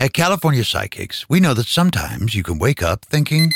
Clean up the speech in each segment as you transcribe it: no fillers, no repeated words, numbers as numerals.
At California Psychics, we know that sometimes you can wake up thinking,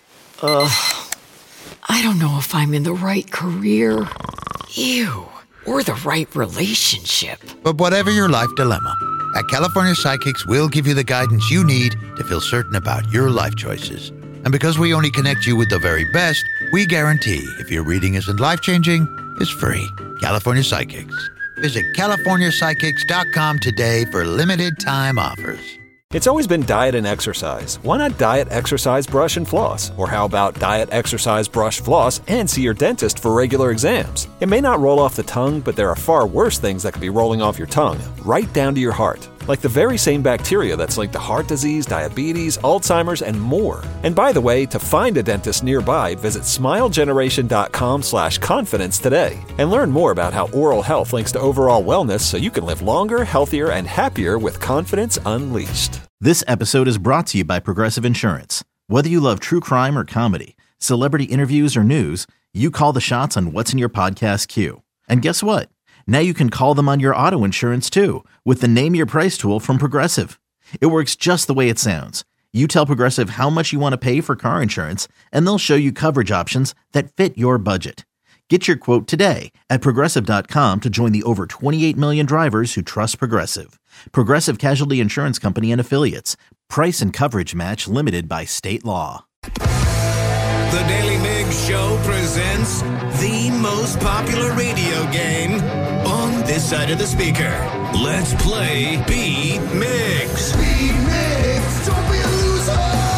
I don't know if I'm in the right career. Or the right relationship. But whatever your life dilemma, at California Psychics, we'll give you the guidance you need to feel certain about your life choices. And because we only connect you with the very best, we guarantee if your reading isn't life-changing, it's free. California Psychics. Visit CaliforniaPsychics.com today for limited time offers. It's always been diet and exercise. Why not diet, exercise, brush, and floss? Or how about diet, exercise, brush, floss, and see your dentist for regular exams? It may not roll off the tongue, but there are far worse things that could be rolling off your tongue, right down to your heart. Like the very same bacteria that's linked to heart disease, diabetes, Alzheimer's, and more. And by the way, to find a dentist nearby, visit smilegeneration.com/confidence today. And learn more about how oral health links to overall wellness so you can live longer, healthier, and happier with confidence unleashed. This episode is brought to you by Progressive Insurance. Whether you love true crime or comedy, celebrity interviews or news, you call the shots on what's in your podcast queue. And guess what? Now you can call them on your auto insurance too with the Name Your Price tool from Progressive. It works just the way it sounds. You tell Progressive how much you want to pay for car insurance, and they'll show you coverage options that fit your budget. Get your quote today at Progressive.com to join the over 28 million drivers who trust Progressive. Progressive Casualty Insurance Company and Affiliates. Price and coverage match limited by state law. The Daily Migs Show presents the most popular radio game on this side of the speaker. Let's play Beat Migs. Beat Migs, don't be a loser.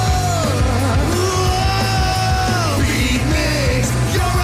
Whoa! Beat Migs, you're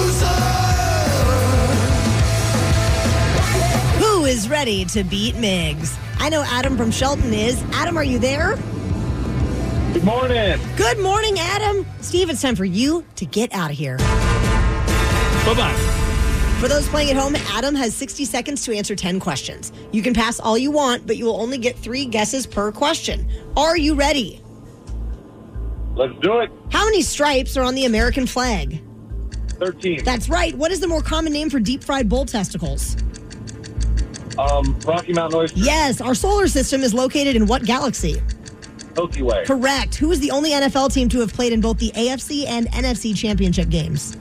a loser. Who is ready to beat Migs? I know Adam from Shelton is. Adam, are you there? Good morning. Good morning, Adam. Steve, it's time for you to get out of here. Bye-bye. For those playing at home, Adam has 60 seconds to answer 10 questions. You can pass all you want, but you will only get 3 guesses per question. Are you ready? Let's do it. How many stripes are on the American flag? 13. That's right. What is the more common name for deep-fried bull testicles? Rocky Mountain Oyster. Yes. Our solar system is located in what galaxy? Milky Way. Correct. Who is the only NFL team to have played in both the AFC and NFC championship games?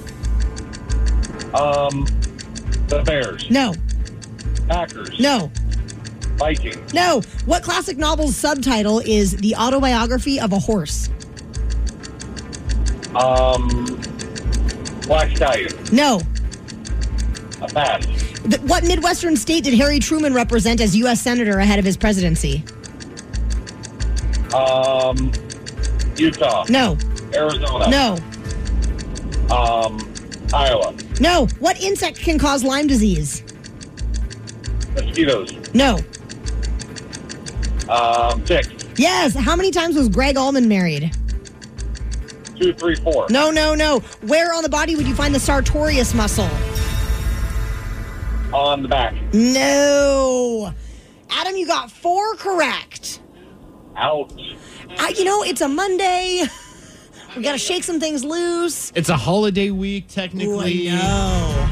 The Bears. No. Packers. No. Vikings. No. What classic novel's subtitle is The Autobiography of a Horse? Black Stallion. No. A pass. What Midwestern state did Harry Truman represent as U.S. Senator ahead of his presidency? Utah. No. Arizona. No. Iowa. No. What insect can cause Lyme disease? Mosquitoes. No. Ticks. Yes. How many times was Greg Allman married? 2, 3, 4. No. Where on the body would you find the sartorius muscle? On the back. No. Adam, you got 4 correct. Ouch. It's a Monday. We got to shake some things loose. It's a holiday week, technically. Ooh, I know.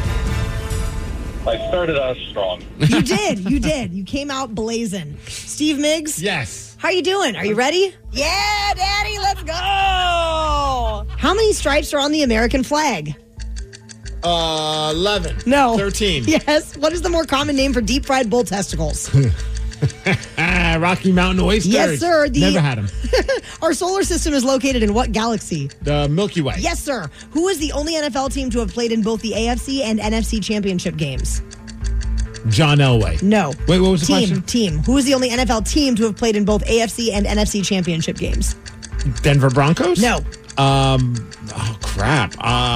I started us strong. You did. You came out blazing. Steve Miggs? Yes. How you doing? Are you ready? Yeah, Daddy, let's go. How many stripes are on the American flag? 11. No. 13. Yes. What is the more common name for deep-fried bull testicles? Rocky Mountain Oysters. Yes, sir. Never had them. Our solar system is located in what galaxy? The Milky Way. Yes, sir. Who is the only NFL team to have played in both the AFC and NFC championship games? John Elway. No. Wait, what was the question? Team. Who is the only NFL team to have played in both AFC and NFC championship games? Denver Broncos? No. Oh, crap.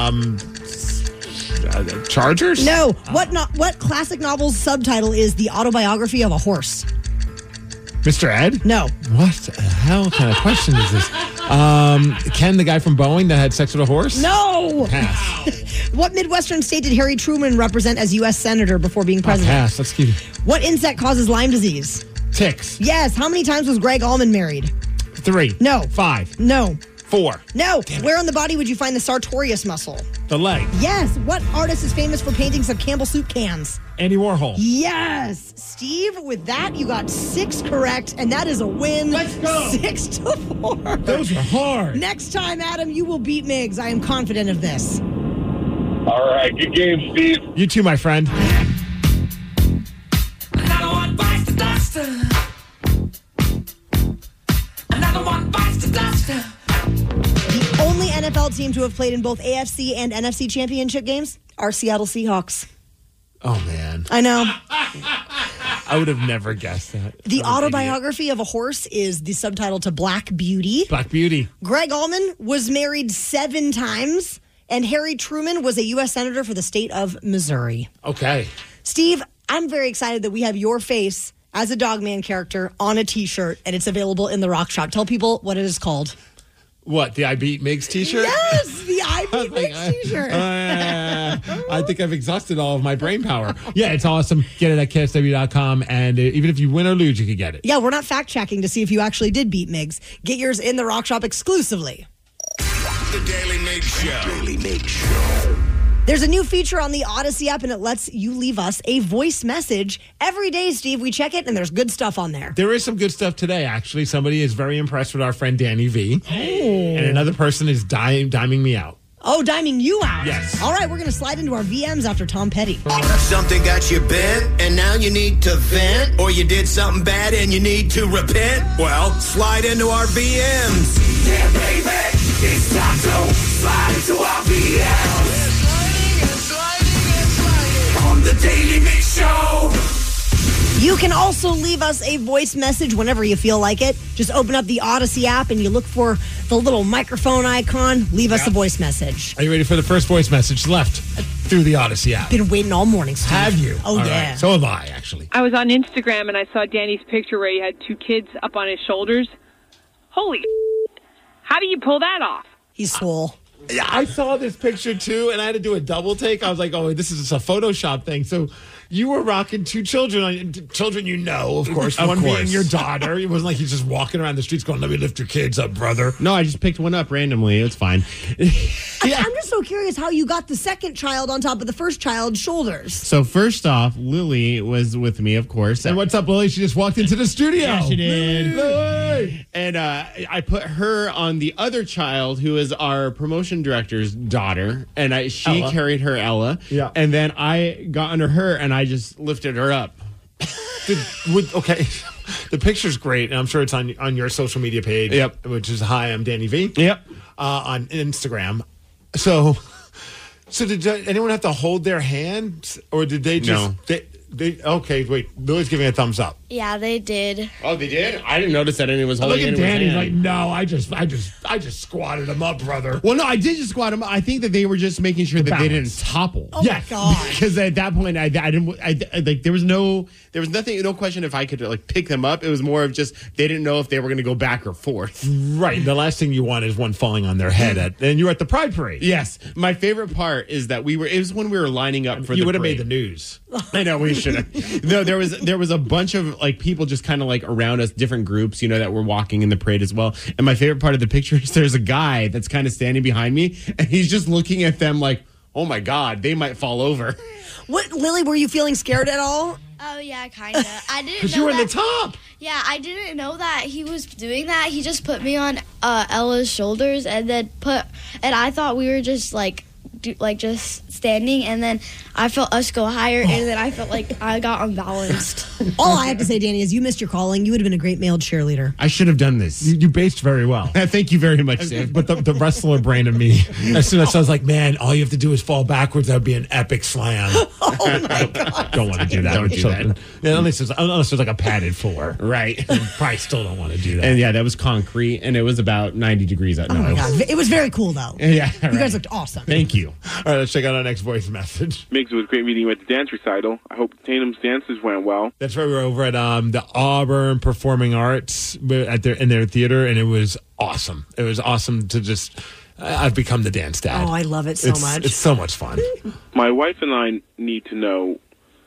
Chargers? No. What classic novel's subtitle is The Autobiography of a Horse? Mr. Ed? No. What the hell kind of question is this? Ken, the guy from Boeing that had sex with a horse? No. Pass. What Midwestern state did Harry Truman represent as U.S. Senator before being president? Pass. Let's keep. What insect causes Lyme disease? Ticks. Yes. How many times was Greg Allman married? 3. No. 5. No. 4. No. Where on the body would you find the sartorius muscle? The leg. Yes. What artist is famous for paintings of Campbell soup cans? Andy Warhol. Yes. Steve, with that, you got 6 correct, and that is a win. Let's go. 6-4. Those are hard. Next time, Adam, you will beat Miggs. I am confident of this. All right, good game, Steve. You too, my friend. Another one bites the dust. Another one bites the dust. The only NFL team to have played in both AFC and NFC championship games are Seattle Seahawks. Oh, man. I know. I would have never guessed that. The I'm an autobiography of a horse is the subtitle to Black Beauty. idiot. Black Beauty. Greg Allman was married 7 times, and Harry Truman was a U.S. Senator for the state of Missouri. Okay. Steve, I'm very excited that we have your face as a Dogman character on a T-shirt, and it's available in the Rock Shop. Tell people what it is called. What, the I Beat Miggs t-shirt? Yes, the I Beat Miggs T-shirt. I think I've exhausted all of my brain power. Yeah, it's awesome. Get it at KSW.com, and even if you win or lose, you can get it. Yeah, we're not fact-checking to see if you actually did beat Miggs. Get yours in the Rock Shop exclusively. The Daily Miggs Show. Daily Miggs Show. There's a new feature on the Odyssey app, and it lets you leave us a voice message. Every day, Steve, we check it, and there's good stuff on there. There is some good stuff today, actually. Somebody is very impressed with our friend Danny V. And another person is diming me out. Oh, diming you out. Yes. All right, we're going to slide into our VMs after Tom Petty. Something got you bent, and now you need to vent, or you did something bad and you need to repent? Well, slide into our VMs. Yeah, baby, it's time to slide into our VMs. On the Daily Mix Show. You can also leave us a voice message whenever you feel like it. Just open up the Odyssey app and you look for the little microphone icon. Leave us a voice message. Are you ready for the first voice message left through the Odyssey app? Been waiting all morning, Steve. Have you? Oh, All yeah. right. So have I, actually. I was on Instagram and I saw Danny's picture where he had 2 kids up on his shoulders. Holy how do you pull that off? He's swole. Yeah, I saw this picture too, and I had to do a double take. I was like, "Oh, this is just a Photoshop thing." So, you were rocking 2 children, children you know, of course. One being your daughter. It wasn't like he's just walking around the streets going, "Let me lift your kids up, brother." No, I just picked one up randomly. It's fine. I'm just so curious how you got the second child on top of the first child's shoulders. So first off, Lily was with me, of course. And what's up, Lily? She just walked into the studio. Yeah, she did. Lily! And I put her on the other child, who is our promotion director's daughter, and she Ella. carried her, Ella. Yeah. And then I got under her, and I just lifted her up. Okay, the picture's great, and I'm sure it's on your social media page. Yep. Which is Hi, I'm Danny V. Yep. On Instagram. So did anyone have to hold their hand, or did they just? No. They okay. Wait, Lily's giving a thumbs up. Yeah, they did. Oh, they did? I didn't notice that anyone was Look holding at anyone's Danny. hand. Like, no, I just squatted him up, brother. Well, no, I did just squat them. I think that they were just making sure that they didn't balance. topple. Oh, my God. Because at that point, I didn't. Like there was nothing, no question if I could like pick them up. It was more of just they didn't know if they were going to go back or forth. Right. The last thing you want is one falling on their head. And you were at the Pride Parade. Yes, my favorite part is that it was when we were lining up for you the would have parade. made the news. I know we should have. No, there was a bunch of like people just kind of like around us, different groups, that were walking in the parade as well. And my favorite part of the picture is there's a guy that's kind of standing behind me, and he's just looking at them like, "Oh my God, they might fall over." What, Lily? Were you feeling scared at all? Oh, yeah, kind of. I didn't know Because you were in the that- top. Yeah, I didn't know that he was doing that. He just put me on Ella's shoulders and then I thought we were just just standing, and then I felt us go higher, and then I felt like I got unbalanced. All I have to say, Danny, is you missed your calling. You would have been a great male cheerleader. I should have done this. You based very well. Thank you very much, Sam. But the wrestler brain of me, as soon as I was like, man, all you have to do is fall backwards. That would be an epic slam. Oh, my God. Don't want to do that. Don't with do children. that. Yeah, unless there's like a padded floor. Right. You probably still don't want to do that. And yeah, that was concrete, and it was about 90 degrees out. Oh, my God. It was very cool, though. Yeah, You guys looked awesome. Thank you. All right, let's check out our next voice message. Miggs, it was great meeting you at the dance recital. I hope Tatum's dances went well. That's right. We were over at the Auburn Performing Arts in their theater, and it was awesome. It was awesome to just. I've become the dance dad. Oh, I love it so much. It's so much fun. My wife and I need to know.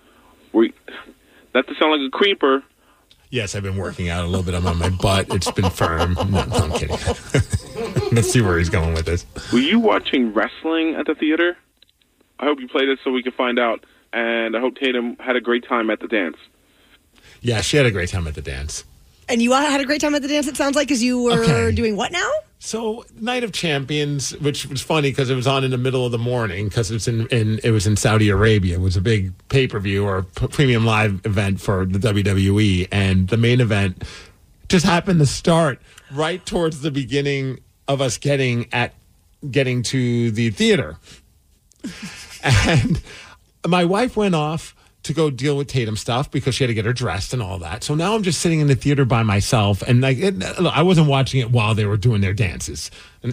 Not to sound like a creeper. Yes, I've been working out a little bit. I'm on my butt. It's been firm. No, I'm kidding. Let's see where he's going with this. Were you watching wrestling at the theater? I hope you played it so we can find out. And I hope Tatum had a great time at the dance. Yeah, she had a great time at the dance. And you had a great time at the dance, it sounds like, because you were doing what now? So, Night of Champions, which was funny because it was on in the middle of the morning because it was in Saudi Arabia. It was a big pay-per-view or premium live event for the WWE. And the main event just happened to start right towards the beginning of us getting to the theater. And my wife went off to go deal with Tatum stuff because she had to get her dressed and all that. So now I'm just sitting in the theater by myself, and I wasn't watching it while they were doing their dances. And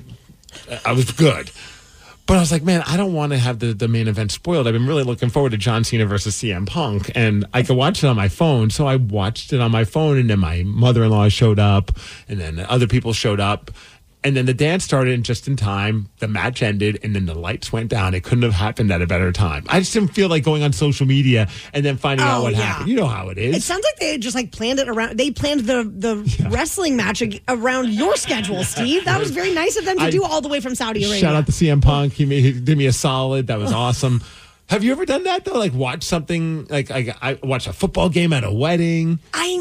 I was good. But I was like, man, I don't want to have the main event spoiled. I've been really looking forward to John Cena versus CM Punk, and I could watch it on my phone. So I watched it on my phone, and then my mother-in-law showed up, and then other people showed up. And then the dance started just in time. The match ended, and then the lights went down. It couldn't have happened at a better time. I just didn't feel like going on social media and then finding out what happened. You know how it is. It sounds like they just planned it around. They planned the wrestling match around your schedule, Steve. That was very nice of them to do all the way from Saudi Arabia. Shout out to CM Punk. He did me a solid. That was awesome. Have you ever done that, though? Like, watch something, like I watched a football game at a wedding.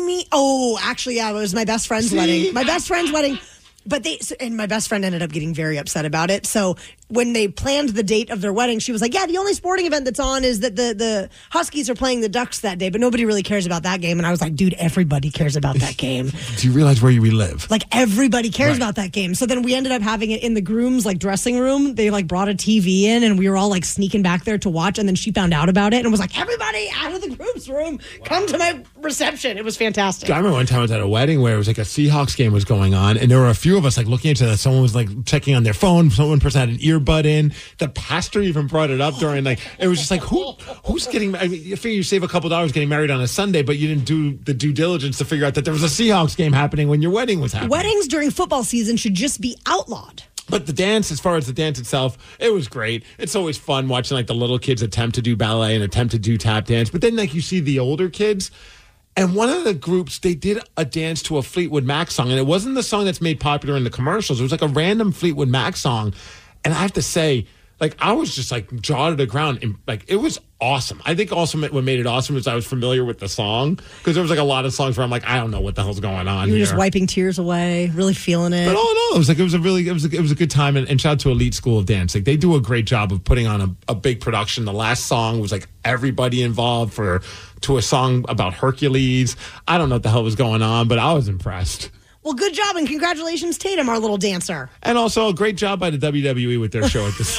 Actually, yeah, it was my best friend's wedding. My best friend's wedding. But my best friend ended up getting very upset about it. So when they planned the date of their wedding, she was like, yeah, the only sporting event that's on is that the Huskies are playing the Ducks that day, but nobody really cares about that game. And I was like, dude, everybody cares about that game. Do you realize where we live? Like, everybody cares about that game. So then we ended up having it in the groom's dressing room. They brought a TV in, and we were all sneaking back there to watch. And then she found out about it and was like, everybody out of the groom's room, come to my reception. It was fantastic. I remember one time I was at a wedding where it was a Seahawks game was going on, and there were a few of us looking into that. Someone was checking on their phone. One person had an earbud in. The pastor even brought it up during it was just who's getting? I mean, you figure you save a couple dollars getting married on a Sunday, but you didn't do the due diligence to figure out that there was a Seahawks game happening when your wedding was happening. Weddings during football season should just be outlawed. But the dance, as far as the dance itself, it was great. It's always fun watching the little kids attempt to do ballet and attempt to do tap dance. But then you see the older kids. And one of the groups, they did a dance to a Fleetwood Mac song. And it wasn't the song that's made popular in the commercials. It was a random Fleetwood Mac song. And I have to say, I was just jaw to the ground. And it was awesome. I think also what made it awesome is I was familiar with the song. Because there was a lot of songs where I'm I don't know what the hell's going on here. You were just here. wiping tears away, really feeling it. But all in all, it was a good time. And shout out to Elite School of Dance. They do a great job of putting on a big production. The last song was everybody involved to a song about Hercules. I don't know what the hell was going on, but I was impressed. Well, good job, and congratulations, Tatum, our little dancer. And also a great job by the WWE with their show at this.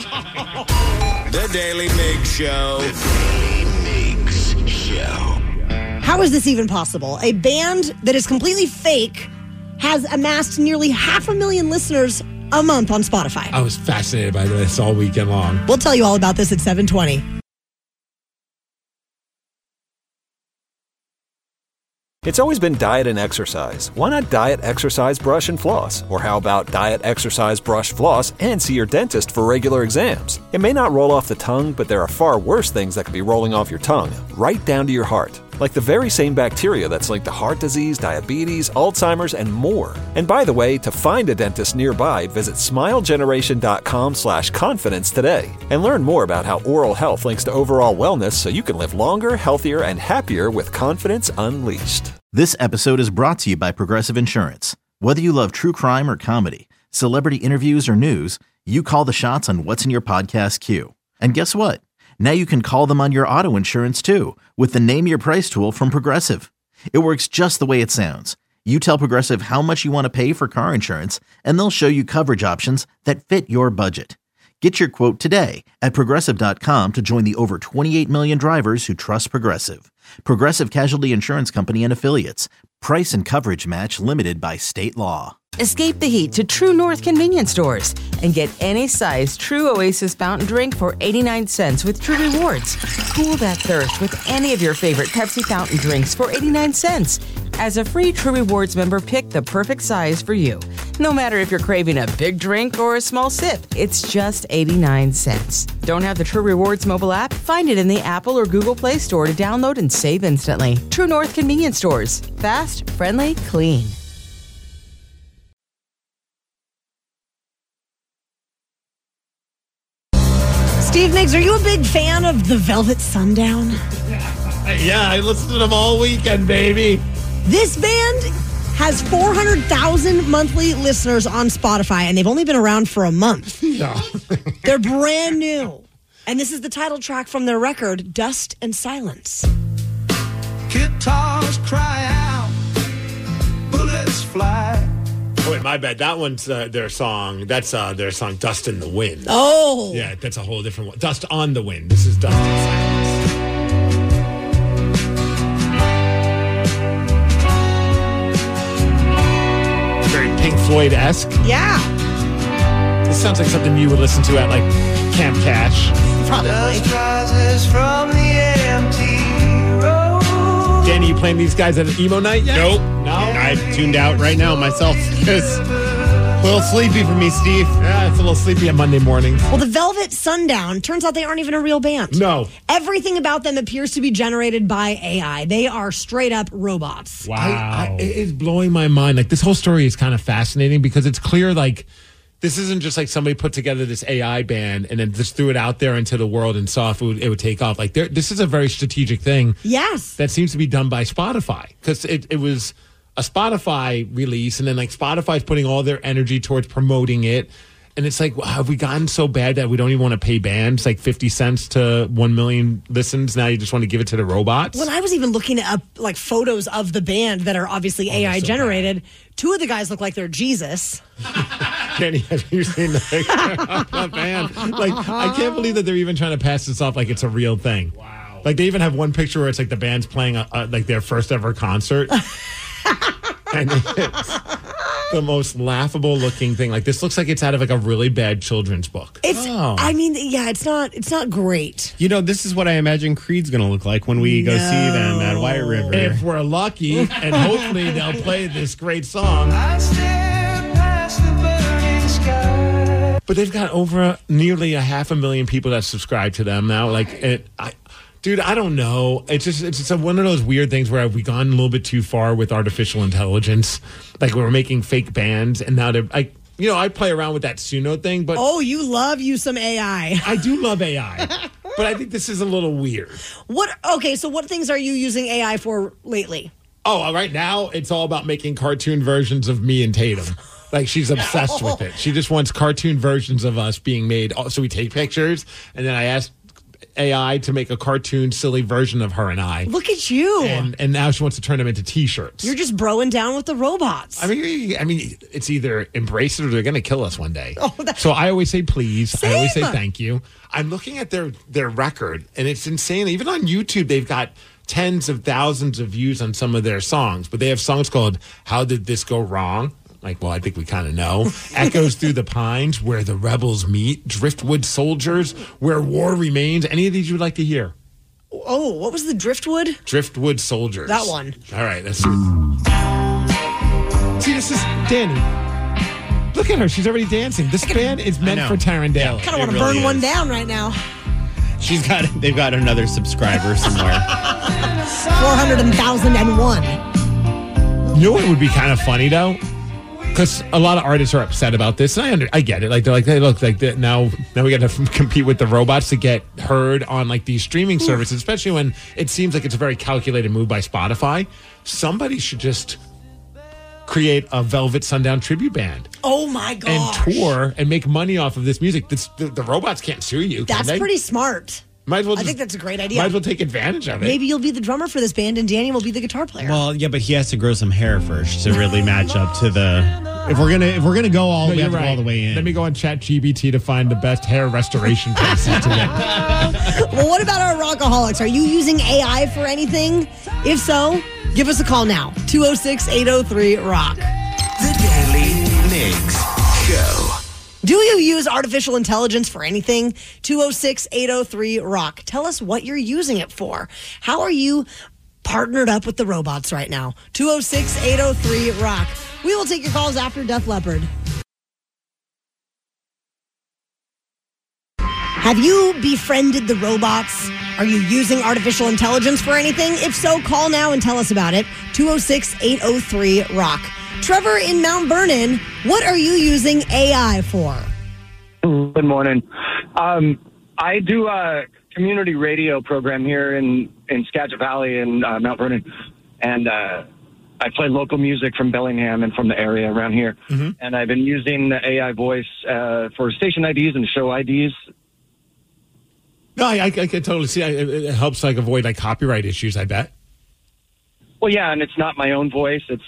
The Daily Migs Show. The Daily Migs Show. How is this even possible? A band that is completely fake has amassed nearly 500,000 listeners a month on Spotify. I was fascinated by this all weekend long. We'll tell you all about this at 7:20. It's always been diet and exercise. Why not diet, exercise, brush, and floss? Or how about diet, exercise, brush, floss, and see your dentist for regular exams? It may not roll off the tongue, but there are far worse things that could be rolling off your tongue, right down to your heart. Like the very same bacteria that's linked to heart disease, diabetes, Alzheimer's, and more. And by the way, to find a dentist nearby, visit smilegeneration.com/confidence today. And learn more about how oral health links to overall wellness so you can live longer, healthier, and happier with confidence unleashed. This episode is brought to you by Progressive Insurance. Whether you love true crime or comedy, celebrity interviews or news, you call the shots on what's in your podcast queue. And guess what? Now you can call them on your auto insurance too with the Name Your Price tool from Progressive. It works just the way it sounds. You tell Progressive how much you want to pay for car insurance, and they'll show you coverage options that fit your budget. Get your quote today at Progressive.com to join the over 28 million drivers who trust Progressive. Progressive Casualty Insurance Company and Affiliates. Price and coverage match limited by state law. Escape the heat to True North convenience stores and get any size True Oasis fountain drink for 89 cents with True Rewards. Cool that thirst with any of your favorite Pepsi fountain drinks for 89 cents. As a free True Rewards member, pick the perfect size for you. No matter if you're craving a big drink or a small sip, it's just 89 cents. Don't have the True Rewards mobile app? Find it in the Apple or Google Play Store to download and save instantly. True North convenience stores. Fast, friendly, clean. Steve Miggs, are you a big fan of the Velvet Sundown? Yeah, I listened to them all weekend, baby. This band has 400,000 monthly listeners on Spotify, and they've only been around for a month. No. They're brand new. And this is the title track from their record, Dust and Silence. Guitars cry out, bullets fly. Oh, wait, my bad. That one's their song. That's their song, Dust in the Wind. Oh. Yeah, that's a whole different one. Dust on the Wind. This is Dust in Silence. Very Pink Floyd-esque. Yeah. This sounds like something you would listen to at, like, Camp Cash. Probably. Dust rises from the empty road. Danny, you playing these guys at an emo night yet? Nope. No? I tuned out right now myself because a little sleepy for me, Steve. Yeah, it's a little sleepy on Monday mornings. Well, the Velvet Sundown, turns out they aren't even a real band. No. Everything about them appears to be generated by AI. They are straight up robots. Wow. It is blowing my mind. Like, this whole story is kind of fascinating because it's clear, like, this isn't just like somebody put together this AI band and then just threw it out there into the world and saw if it would take off. Like, this is a very strategic thing. Yes. That seems to be done by Spotify because it was a Spotify release, and then like Spotify's putting all their energy towards promoting it. And it's like, have we gotten so bad that we don't even want to pay bands like 50 cents to 1 million listens? Now you just want to give it to the robots? When I was even looking up like photos of the band that are obviously AI generated, two of the guys look like they're Jesus. Kenny, have you seen the picture of the band? Like, I can't believe that they're even trying to pass this off like it's a real thing. Wow. Like, they even have one picture where it's like the band's playing like their first ever concert. And it's the most laughable looking thing. Like, this looks like it's out of like a really bad children's book. I mean, yeah, it's not great. You know, this is what I imagine Creed's going to look like when we go see them at White River. If we're lucky, and hopefully they'll play this great song. I stare past the burning sky. But they've got over nearly 500,000 people that subscribe to them now. Like, dude, I don't know. It's one of those weird things where have we gone a little bit too far with artificial intelligence? Like, we're making fake bands, and now they're like, you know, I play around with that Suno thing, but you love you some AI. I do love AI, but I think this is a little weird. Okay, so what things are you using AI for lately? Oh, right now it's all about making cartoon versions of me and Tatum. Like, she's obsessed with it. She just wants cartoon versions of us being made. So we take pictures, and then I asked AI to make a cartoon, silly version of her and I. Look at you. And now she wants to turn them into T-shirts. You're just broing down with the robots. I mean, it's either embrace it or they're going to kill us one day. So I always say please. Same. I always say thank you. I'm looking at their record, and it's insane. Even on YouTube, they've got tens of thousands of views on some of their songs. But they have songs called How Did This Go Wrong? Like, well, I think we kind of know. Echoes Through the Pines, Where the Rebels Meet. Driftwood Soldiers, Where War Remains. Any of these you would like to hear? Oh, what was the Driftwood? Driftwood Soldiers. That one. All right, let's see. See, this is Danny. Look at her. She's already dancing. This band is meant for Tarandale. Kind of want to burn one down right now. They've got another subscriber somewhere. 400,001. You know what would be kind of funny, though? Because a lot of artists are upset about this, and I get it. Like, they're like, hey, look, like now we got to compete with the robots to get heard on like these streaming services, especially when it seems like it's a very calculated move by Spotify. Somebody should just create a Velvet Sundown tribute band. Oh my gosh. And tour and make money off of this music. The robots can't sue you. That's pretty smart. Might as well I think that's a great idea. Might as well take advantage of it. Maybe you'll be the drummer for this band and Danny will be the guitar player. Well, yeah, but he has to grow some hair first to really match up to the. If we're gonna go all, we have to go all the way in. Let me go on ChatGPT to find the best hair restoration places to get. Well, what about our rockaholics? Are you using AI for anything? If so, give us a call now. 206-803-ROCK. The Daily Migs Show. Do you use artificial intelligence for anything? 206-803-ROCK. Tell us what you're using it for. How are you partnered up with the robots right now? 206-803-ROCK. We will take your calls after Def Leppard. Have you befriended the robots? Are you using artificial intelligence for anything? If so, call now and tell us about it. 206-803-ROCK. Trevor in Mount Vernon, what are you using AI for? Good morning. I do a community radio program here in Skagit Valley in Mount Vernon, and I play local music from Bellingham and from the area around here. Mm-hmm. And I've been using the AI voice for station IDs and show IDs. No, I can totally see it helps like avoid like copyright issues, I bet. Well, yeah, and it's not my own voice. It's,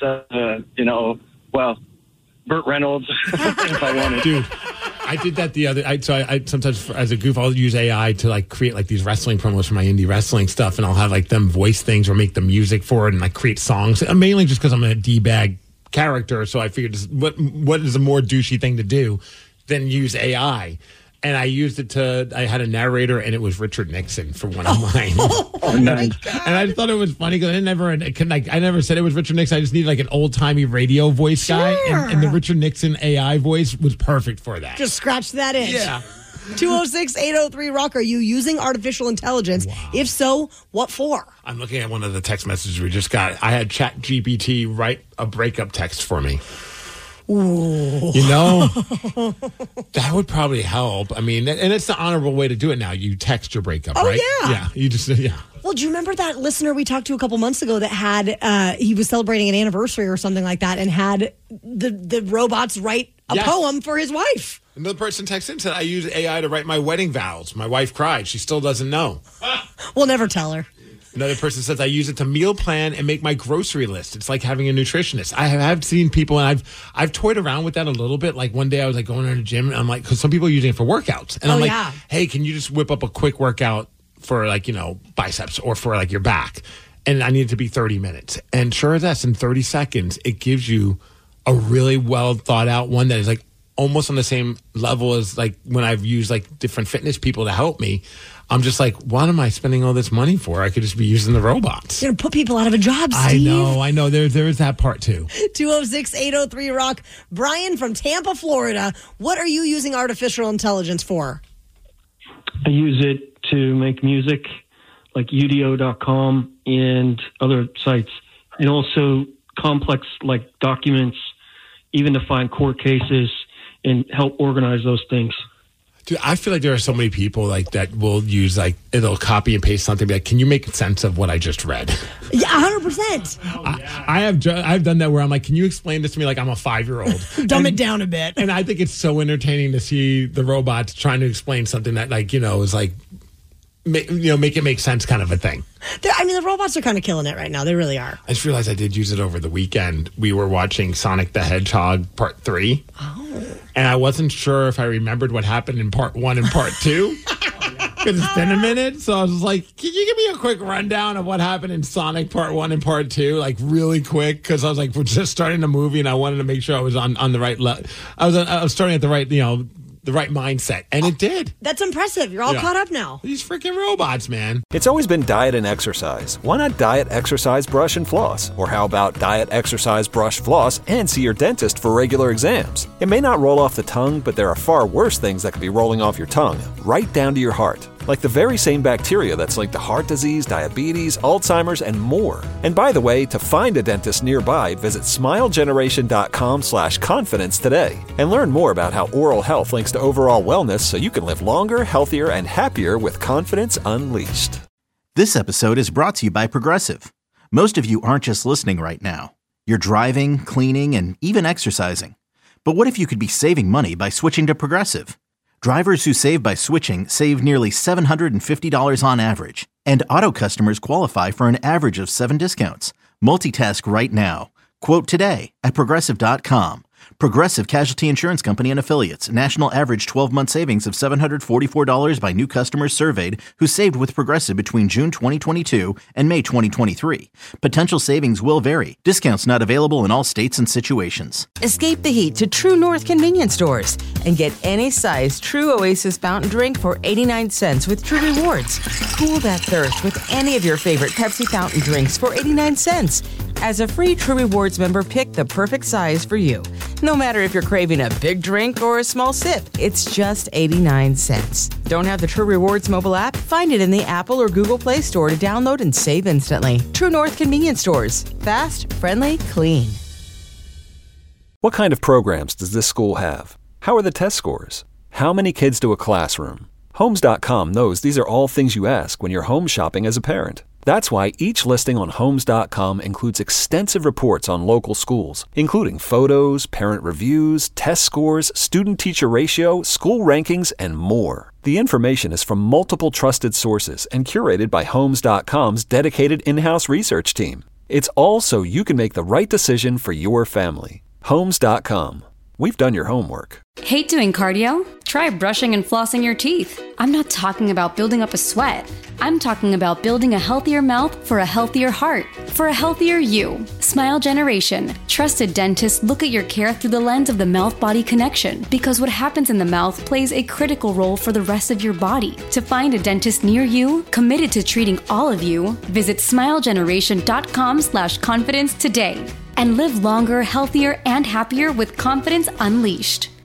Burt Reynolds, if I wanted. Dude, I did that the other. I sometimes as a goof, I'll use AI to like create like these wrestling promos for my indie wrestling stuff, and I'll have like them voice things or make the music for it and like create songs. Mainly just because I'm a D-bag character, so I figured what is a more douchey thing to do than use AI. And I used it I had a narrator, and it was Richard Nixon for one of mine. Oh, nice. And I thought it was funny because I never said it was Richard Nixon. I just needed like an old-timey radio voice guy. And the Richard Nixon AI voice was perfect for that. Just scratch that itch. Yeah. 206-803-ROCK. Are you using artificial intelligence? Wow. If so, what for? I'm looking at one of the text messages we just got. I had ChatGPT write a breakup text for me. Ooh. You know, that would probably help. I mean, and it's the honorable way to do it now. You text your breakup, right? Yeah. Yeah. You just, yeah. Well, do you remember that listener we talked to a couple months ago that had, he was celebrating an anniversary or something like that and had the robots write a poem for his wife? Another person texted and said, I use AI to write my wedding vows. My wife cried. She still doesn't know. We'll never tell her. Another person says, I use it to meal plan and make my grocery list. It's like having a nutritionist. I have seen people, and I've toyed around with that a little bit. Like one day I was like going to the gym, and I'm like, because some people are using it for workouts. And I'm like, hey, can you just whip up a quick workout for like, biceps or for like your back? And I need it to be 30 minutes. And sure as that's in 30 seconds, it gives you a really well thought out one that is like almost on the same level as like when I've used like different fitness people to help me. I'm just like, what am I spending all this money for? I could just be using the robots. You're going to put people out of a job, Steve. I know. There is that part too. 206-803-ROCK. Brian from Tampa, Florida. What are you using artificial intelligence for? I use it to make music, like udio.com and other sites, and also complex like documents, even to find court cases and help organize those things. Dude, I feel like there are so many people like that will use like it'll copy and paste something. Be like, can you make sense of what I just read? Yeah, 100%. I've done that where I'm like, can you explain this to me like I'm a 5-year-old? Dumb it down a bit. And I think it's so entertaining to see the robots trying to explain something that like is like make it make sense kind of a thing. The robots are kind of killing it right now. They really are. I just realized I did use it over the weekend. We were watching Sonic the Hedgehog Part 3. Oh. And I wasn't sure if I remembered what happened in Part 1 and Part 2. Because it's been a minute. So I was like, can you give me a quick rundown of what happened in Sonic Part 1 and Part 2? Like really quick. Because I was like, we're just starting the movie and I wanted to make sure I was on the right level. I was starting at the right, the right mindset. And it did. That's impressive. You're all caught up now. These freaking robots, man. It's always been diet and exercise. Why not diet, exercise, brush, and floss? Or how about diet, exercise, brush, floss, and see your dentist for regular exams? It may not roll off the tongue, but there are far worse things that could be rolling off your tongue, right down to your heart. Like the very same bacteria that's linked to heart disease, diabetes, Alzheimer's, and more. And by the way, to find a dentist nearby, visit smilegeneration.com/confidence today and learn more about how oral health links to overall wellness so you can live longer, healthier, and happier with confidence unleashed. This episode is brought to you by Progressive. Most of you aren't just listening right now. You're driving, cleaning, and even exercising. But what if you could be saving money by switching to Progressive? Drivers who save by switching save nearly $750 on average, and auto customers qualify for an average of 7 discounts. Multitask right now. Quote today at Progressive.com. Progressive Casualty Insurance Company and Affiliates. National average 12-month savings of $744 by new customers surveyed who saved with Progressive between June 2022 and May 2023. Potential savings will vary. Discounts not available in all states and situations. Escape the heat to True North convenience stores and get any size True Oasis fountain drink for 89 cents with True Rewards. Cool that thirst with any of your favorite Pepsi fountain drinks for 89 cents. As a free True Rewards member, pick the perfect size for you. No matter if you're craving a big drink or a small sip, it's just 89 cents. Don't have the True Rewards mobile app? Find it in the Apple or Google Play Store to download and save instantly. True North convenience stores. Fast, friendly, clean. What kind of programs does this school have? How are the test scores? How many kids to a classroom? Homes.com knows these are all things you ask when you're home shopping as a parent. That's why each listing on Homes.com includes extensive reports on local schools, including photos, parent reviews, test scores, student-teacher ratio, school rankings, and more. The information is from multiple trusted sources and curated by Homes.com's dedicated in-house research team. It's all so you can make the right decision for your family. Homes.com. We've done your homework. Hate doing cardio? Try brushing and flossing your teeth. I'm not talking about building up a sweat. I'm talking about building a healthier mouth for a healthier heart, for a healthier you. Smile Generation. Trusted dentists look at your care through the lens of the mouth-body connection, because what happens in the mouth plays a critical role for the rest of your body. To find a dentist near you, committed to treating all of you, visit smilegeneration.com/confidence today. And live longer, healthier, and happier with confidence unleashed.